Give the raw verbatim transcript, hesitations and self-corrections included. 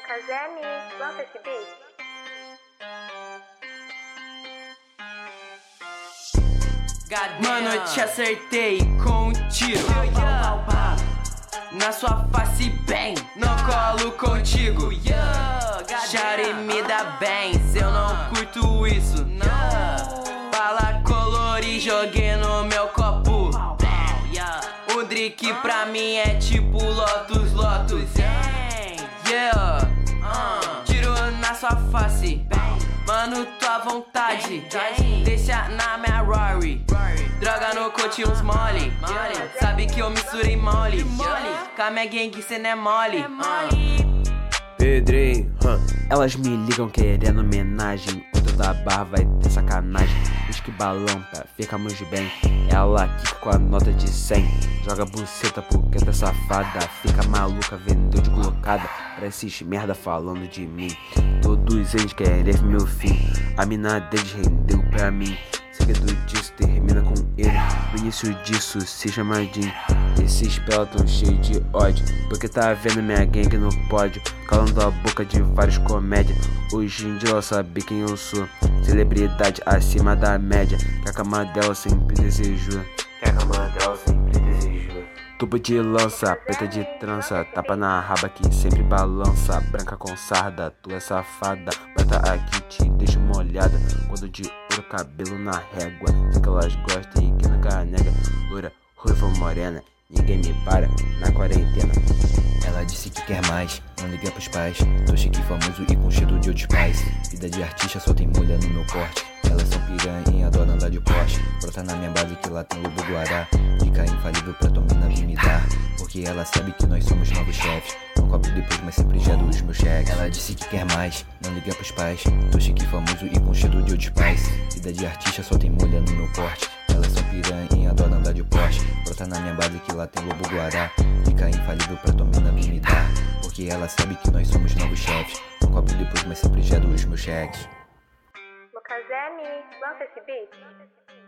Kazemi, lança esse beat. Mano, eu te acertei com um tiro na sua face bem, não colo contigo. Shawty me dá bem, eu não curto isso. Bala colori, joguei no meu copo. Um drink pra mim é tipo Lotus, Lotus. Yeah, tiro na sua face, mano, tua vontade. Deixa na minha Rory, droga no coach uns mole. Sabe que eu misturei mole com a minha gang, cê não é mole. Pedrinho, huh. Elas me ligam querendo homenagem. O teu da barra vai ter sacanagem. Diz que balão pra ficarmos bem. Ela quica com a nota de cem. Joga buceta porque tá safada. Fica maluca, vendedor de colocada. Pra esses merda falando de mim. Todos eles querem ver meu fim. A mina deles rendeu pra mim. Segredo disso termina com ele. O início disso se chama Jim. Esses pelas tão cheios de ódio, porque tá vendo minha gang no pódio, calando a boca de vários comédia. Hoje em dia ela sabe quem eu sou, celebridade acima da média, que a cama dela sempre desejou, que a cama dela sempre desejou. Tubo de lança, preta de trança, tapa na raba que sempre balança. Branca com sarda, tu é safada, bata aqui te deixa molhada. Quando de ouro, cabelo na régua, sei que elas gostam e que nunca nega. Loura, ruiva, morena, ninguém me para na quarentena. Ela disse que quer mais, não liga pros pais. Tô chique, famoso e com cheiro de outros pais. Vida de artista só tem mulher no meu corte. Elas são piranha, adoram andar de Porsche. Brota na minha base que lá tem lobo guará. Dica infalível pra tua mina vir me dar, porque ela sabe que nós somos novos chefes. Não cobro depois, mas sempre gero os meus cheques. Ela disse que quer mais, não liga pros pais. Tô chique, famoso e com cheiro de outros pais. Vida de artista só tem mulher no meu corte. Elas são piranha, adoram andar de Porsche. Brota na minha base que lá tem lobo guará. Dica infalível pra tua mina vir me dar, porque ela sabe que nós somos novos chefes. Não cobro depois, mas sempre gero os meus cheques. Kazemi, lança esse beat.